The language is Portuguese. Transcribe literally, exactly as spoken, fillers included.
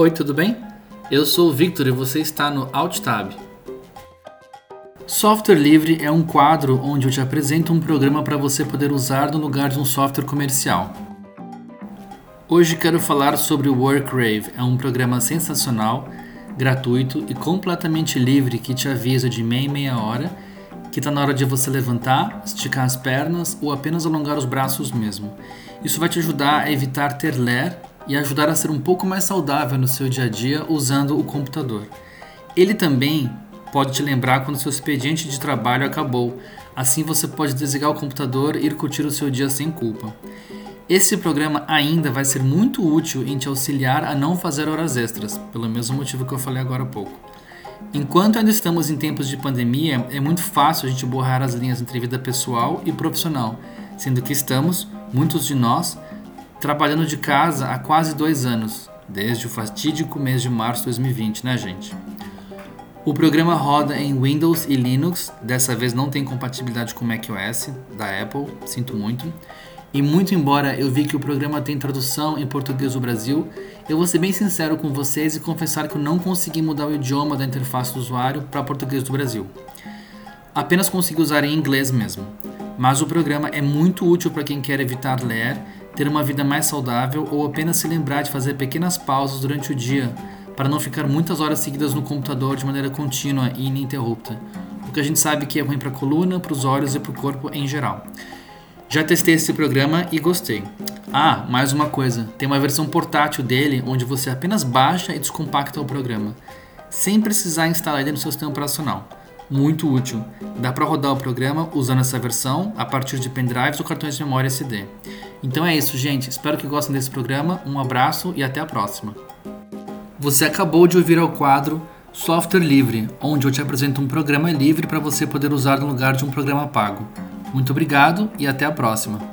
Oi, tudo bem? Eu sou o Victor e você está no AltTab. Software livre é um quadro onde eu te apresento um programa para você poder usar no lugar de um software comercial. Hoje quero falar sobre o Workrave. É um programa sensacional, gratuito e completamente livre que te avisa de meia em meia hora que está na hora de você levantar, esticar as pernas ou apenas alongar os braços mesmo. Isso vai te ajudar a evitar ter ler e ajudar a ser um pouco mais saudável no seu dia a dia usando o computador. Ele também pode te lembrar quando seu expediente de trabalho acabou. Assim você pode desligar o computador e ir curtir o seu dia sem culpa. Esse programa ainda vai ser muito útil em te auxiliar a não fazer horas extras, pelo mesmo motivo que eu falei agora há pouco. Enquanto ainda estamos em tempos de pandemia, é muito fácil a gente borrar as linhas entre vida pessoal e profissional, sendo que estamos, muitos de nós, trabalhando de casa há quase dois anos, desde o fatídico mês de março de dois mil e vinte, né, gente? O programa roda em Windows e Linux, dessa vez não tem compatibilidade com macOS da Apple, sinto muito. E muito embora eu vi que o programa tem tradução em português do Brasil, eu vou ser bem sincero com vocês e confessar que eu não consegui mudar o idioma da interface do usuário para português do Brasil. Apenas consegui usar em inglês mesmo. Mas o programa é muito útil para quem quer evitar ler, ter uma vida mais saudável ou apenas se lembrar de fazer pequenas pausas durante o dia para não ficar muitas horas seguidas no computador de maneira contínua e ininterrupta, porque a gente sabe que é ruim para a coluna, para os olhos e para o corpo em geral. Já testei esse programa e gostei. Ah, mais uma coisa, tem uma versão portátil dele onde você apenas baixa e descompacta o programa, sem precisar instalar ele no seu sistema operacional. Muito útil. Dá para rodar o programa usando essa versão a partir de pendrives ou cartões de memória S D. Então é isso, gente. Espero que gostem desse programa. Um abraço e até a próxima. Você acabou de ouvir ao quadro Software Livre, onde eu te apresento um programa livre para você poder usar no lugar de um programa pago. Muito obrigado e até a próxima.